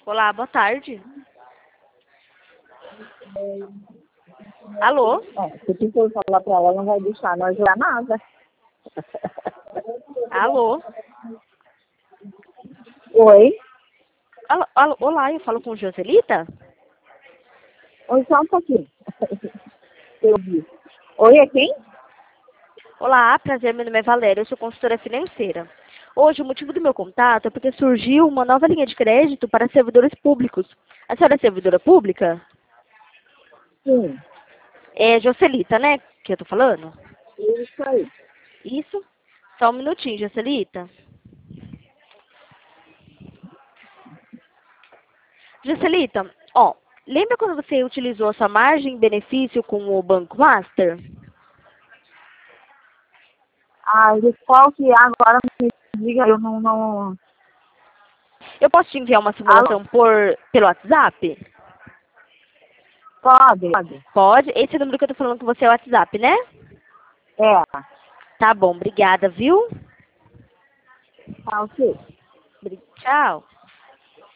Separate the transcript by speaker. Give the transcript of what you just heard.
Speaker 1: Olá, boa tarde. Alô?
Speaker 2: Se tu for falar pra ela, não vai deixar nós jogar nada.
Speaker 1: Alô?
Speaker 2: Oi?
Speaker 1: Alô? Olá, eu falo com Joselita?
Speaker 2: Oi, só um pouquinho. Eu vi. Oi, é quem?
Speaker 1: Olá, prazer, meu nome é Valéria, eu sou consultora financeira. Hoje, o motivo do meu contato é porque surgiu uma nova linha de crédito para servidores públicos. A senhora é servidora pública?
Speaker 2: Sim.
Speaker 1: É Joselita, né? Que eu tô falando?
Speaker 2: Isso aí.
Speaker 1: Isso? Só um minutinho, Joselita. Joselita, ó, lembra quando você utilizou a sua margem e benefício com o Banco Master?
Speaker 2: Ah, de qual que é agora me diga, eu não...
Speaker 1: Eu posso te enviar uma
Speaker 2: Alô?
Speaker 1: simulação pelo WhatsApp?
Speaker 2: Pode.
Speaker 1: Pode. Esse número que eu tô falando com você é o WhatsApp, né?
Speaker 2: É.
Speaker 1: Tá bom, obrigada, viu?
Speaker 2: Tá, ok.
Speaker 1: Tchau.